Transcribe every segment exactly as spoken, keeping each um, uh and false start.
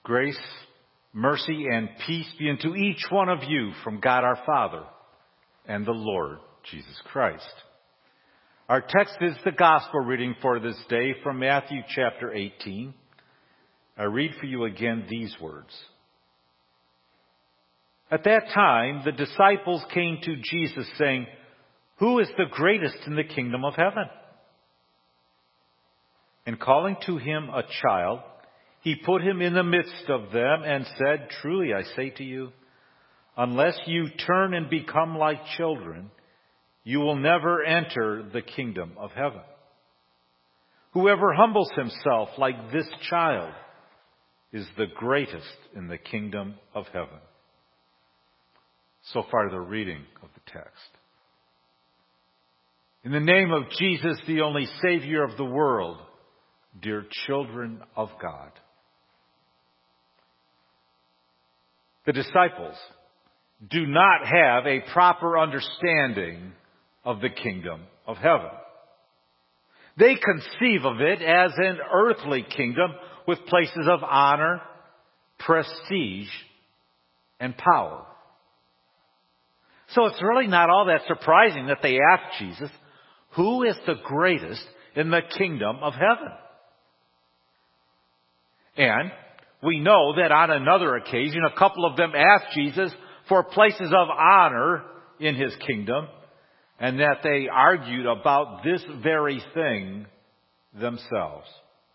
Grace, mercy, and peace be unto each one of you from God our Father and the Lord Jesus Christ. Our text is the gospel reading for this day from Matthew chapter eighteen. I read for you again these words. At that time, the disciples came to Jesus saying, "Who is the greatest in the kingdom of heaven?" And calling to him a child, he put him in the midst of them and said, "Truly I say to you, unless you turn and become like children, you will never enter the kingdom of heaven. Whoever humbles himself like this child is the greatest in the kingdom of heaven." So far, the reading of the text. In the name of Jesus, the only Savior of the world, dear children of God. The disciples do not have a proper understanding of the kingdom of heaven. They conceive of it as an earthly kingdom with places of honor, prestige, and power. So it's really not all that surprising that they ask Jesus, who is the greatest in the kingdom of heaven? And we know that on another occasion, a couple of them asked Jesus for places of honor in his kingdom, and that they argued about this very thing themselves.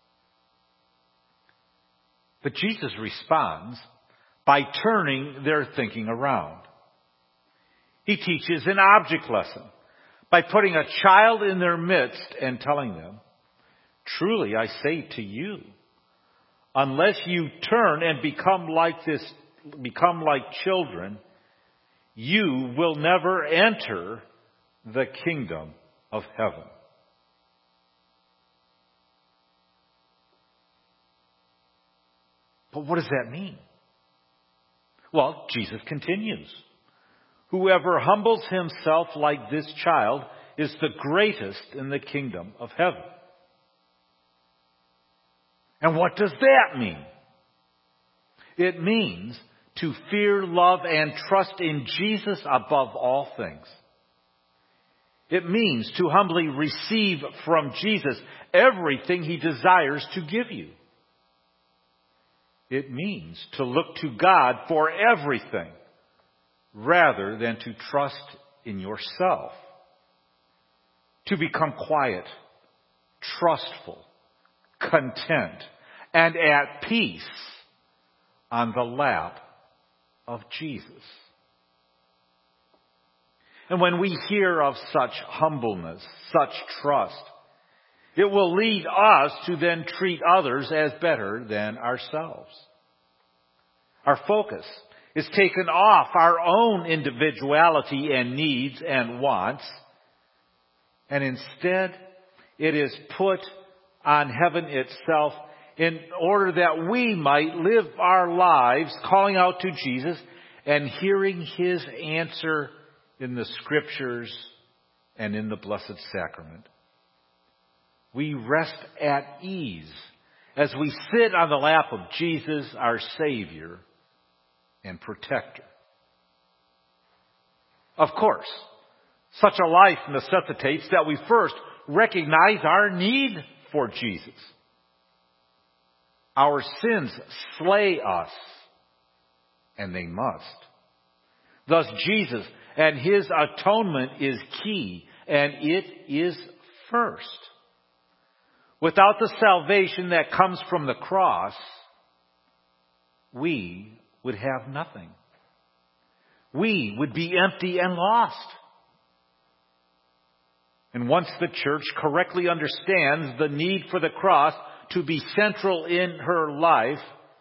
But Jesus responds by turning their thinking around. He teaches an object lesson by putting a child in their midst and telling them, "Truly I say to you, unless you turn and become like this, become like children, you will never enter the kingdom of heaven." But what does that mean? Well, Jesus continues. Whoever humbles himself like this child is the greatest in the kingdom of heaven. And what does that mean? It means to fear, love, and trust in Jesus above all things. It means to humbly receive from Jesus everything he desires to give you. It means to look to God for everything rather than to trust in yourself. To become quiet, trustful, content, and at peace on the lap of Jesus. And when we hear of such humbleness, such trust, it will lead us to then treat others as better than ourselves. Our focus is taken off our own individuality and needs and wants, and instead it is put on heaven itself in order that we might live our lives calling out to Jesus and hearing his answer in the Scriptures and in the Blessed Sacrament. We rest at ease as we sit on the lap of Jesus, our Savior and Protector. Of course, such a life necessitates that we first recognize our need for Jesus. Our sins slay us, and they must. Thus, Jesus and his atonement is key, and it is first. Without the salvation that comes from the cross, we would have nothing. We would be empty and lost. And once the church correctly understands the need for the cross to be central in her life,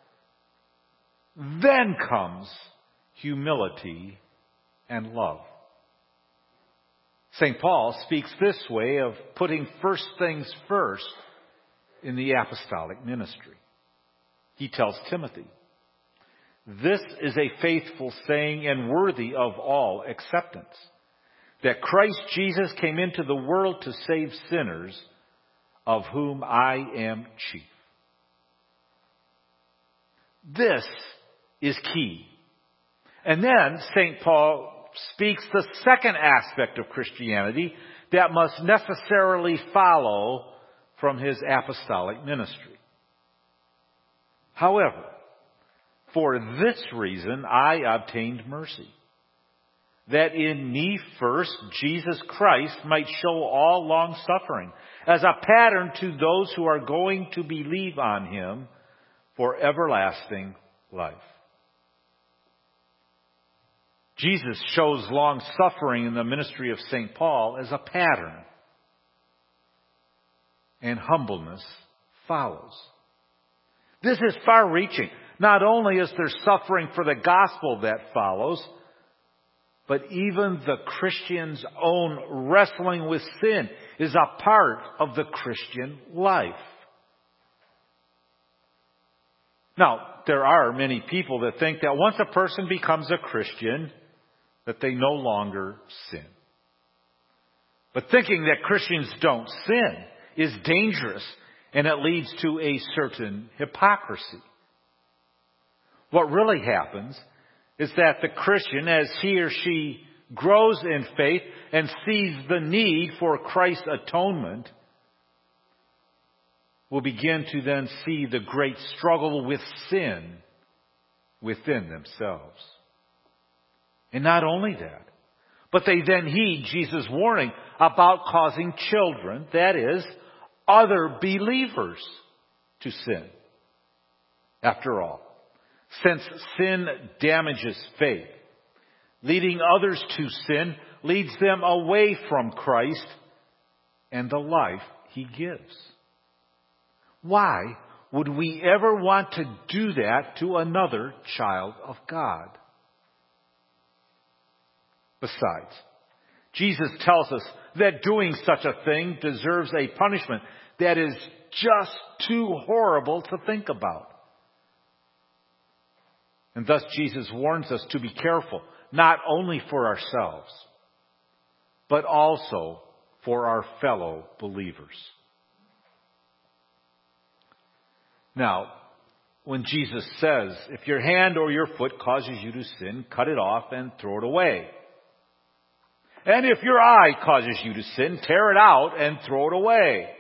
then comes humility and love. Saint Paul speaks this way of putting first things first in the apostolic ministry. He tells Timothy, "This is a faithful saying and worthy of all acceptance, that Christ Jesus came into the world to save sinners, of whom I am chief." This is key. And then Saint Paul speaks the second aspect of Christianity that must necessarily follow from his apostolic ministry. However, for this reason I obtained mercy, that in me first Jesus Christ might show all long suffering as a pattern to those who are going to believe on him for everlasting life. Jesus shows long suffering in the ministry of Saint Paul as a pattern, and humbleness follows. This is far-reaching. Not only is there suffering for the gospel that follows, but even the Christian's own wrestling with sin is a part of the Christian life. Now, there are many people that think that once a person becomes a Christian, that they no longer sin. But thinking that Christians don't sin is dangerous, and it leads to a certain hypocrisy. What really happens is that the Christian, as he or she grows in faith and sees the need for Christ's atonement, will begin to then see the great struggle with sin within themselves. And not only that, but they then heed Jesus' warning about causing children, that is, other believers, to sin. After all, since sin damages faith, leading others to sin leads them away from Christ and the life he gives. Why would we ever want to do that to another child of God? Besides, Jesus tells us that doing such a thing deserves a punishment that is just too horrible to think about. And thus Jesus warns us to be careful, not only for ourselves, but also for our fellow believers. Now, when Jesus says, if your hand or your foot causes you to sin, cut it off and throw it away. And if your eye causes you to sin, tear it out and throw it away.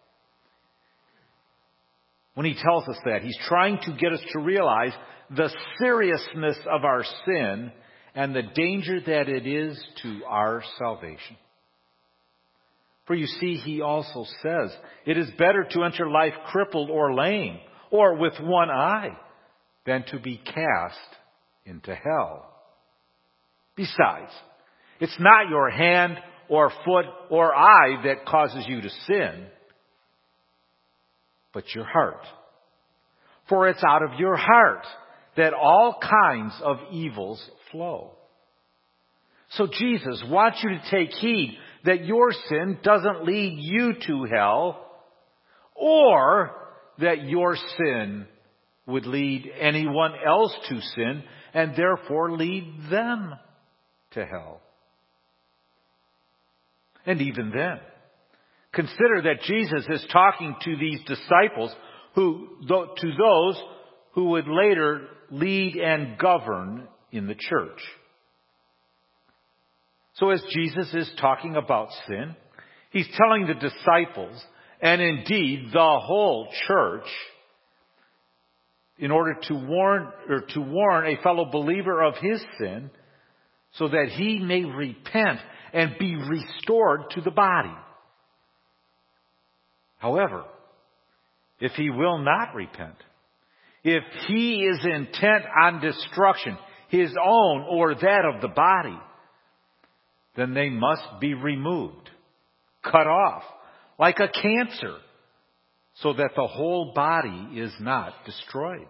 When he tells us that, he's trying to get us to realize the seriousness of our sin and the danger that it is to our salvation. For you see, he also says, it is better to enter life crippled or lame, or with one eye, than to be cast into hell. Besides, it's not your hand or foot or eye that causes you to sin, but your heart. For it's out of your heart that all kinds of evils flow. So Jesus wants you to take heed that your sin doesn't lead you to hell, or that your sin would lead anyone else to sin and therefore lead them to hell. And even then, consider that Jesus is talking to these disciples who, to those who would later lead and govern in the church. So as Jesus is talking about sin, he's telling the disciples, and indeed the whole church, in order to warn or to warn a fellow believer of his sin, so that he may repent and be restored to the body. However, if he will not repent, if he is intent on destruction, his own or that of the body, then they must be removed, cut off, like a cancer, so that the whole body is not destroyed.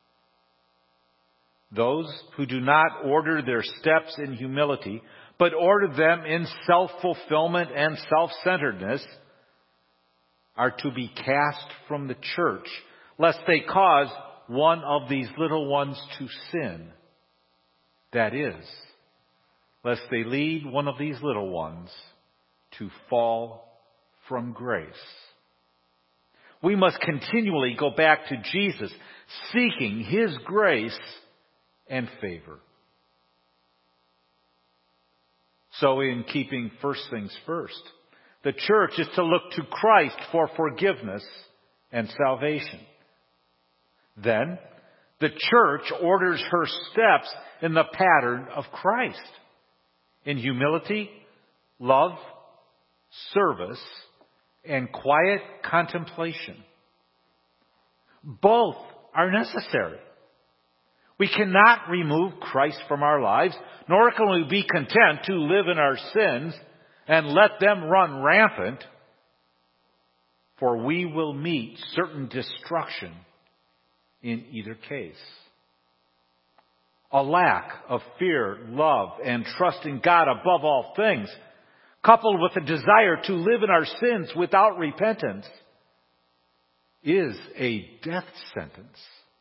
Those who do not order their steps in humility, but order them in self-fulfillment and self-centeredness, are to be cast from the church, lest they cause one of these little ones to sin. That is, lest they lead one of these little ones to fall from grace. We must continually go back to Jesus, seeking His grace and favor. So in keeping first things first, the church is to look to Christ for forgiveness and salvation. Then, the church orders her steps in the pattern of Christ, in humility, love, service, and quiet contemplation. Both are necessary. We cannot remove Christ from our lives, nor can we be content to live in our sins and let them run rampant, for we will meet certain destruction in either case. A lack of fear, love, and trust in God above all things, coupled with a desire to live in our sins without repentance, is a death sentence.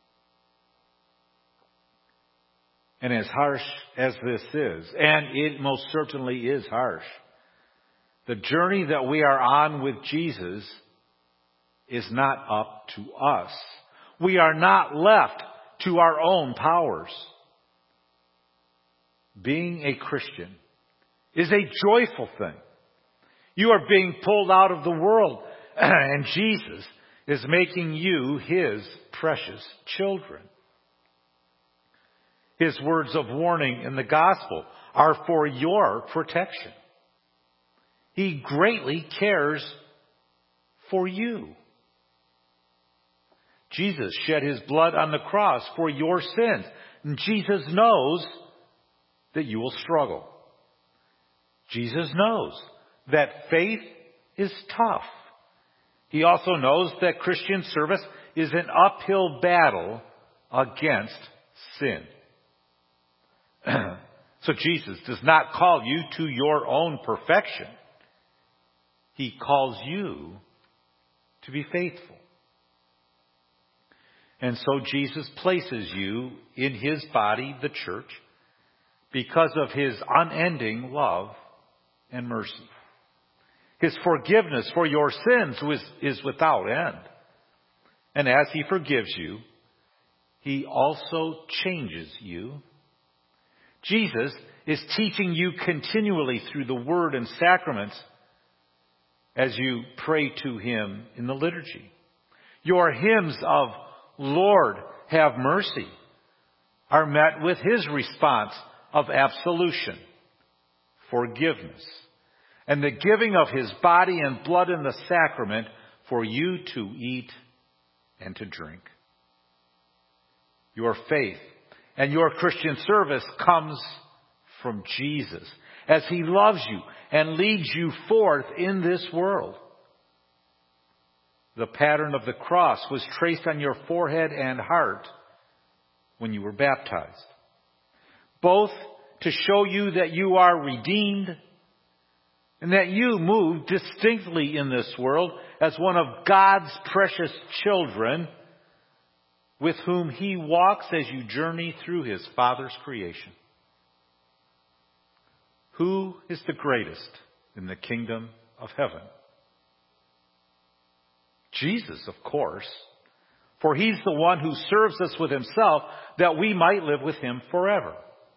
And as harsh as this is, and it most certainly is harsh, the journey that we are on with Jesus is not up to us. We are not left to our own powers. Being a Christian is a joyful thing. You are being pulled out of the world, and Jesus is making you His precious children. His words of warning in the gospel are for your protection. He greatly cares for you. Jesus shed His blood on the cross for your sins. And Jesus knows that you will struggle. Jesus knows that faith is tough. He also knows that Christian service is an uphill battle against sin. So Jesus does not call you to your own perfection. He calls you to be faithful. And so Jesus places you in His body, the church, because of His unending love and mercy. His forgiveness for your sins is without end. And as He forgives you, He also changes you. Jesus is teaching you continually through the Word and sacraments as you pray to Him in the liturgy. Your hymns of Lord, have mercy are met with His response of absolution, forgiveness, and the giving of His body and blood in the sacrament for you to eat and to drink. Your faith and your Christian service comes from Jesus as He loves you and leads you forth in this world. The pattern of the cross was traced on your forehead and heart when you were baptized, both to show you that you are redeemed and that you move distinctly in this world as one of God's precious children with whom He walks as you journey through His Father's creation. Who is the greatest in the kingdom of heaven? Jesus, of course, for He's the one who serves us with Himself that we might live with Him forever.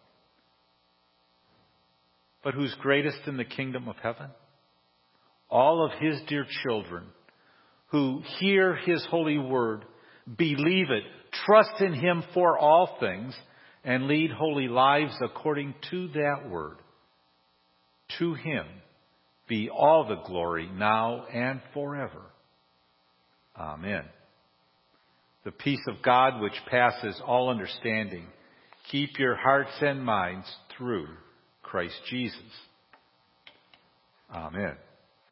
But who's greatest in the kingdom of heaven? All of His dear children who hear His holy word, believe it, trust in Him for all things, and lead holy lives according to that word. To Him be all the glory now and forever. Amen. The peace of God which passes all understanding, keep your hearts and minds through Christ Jesus. Amen.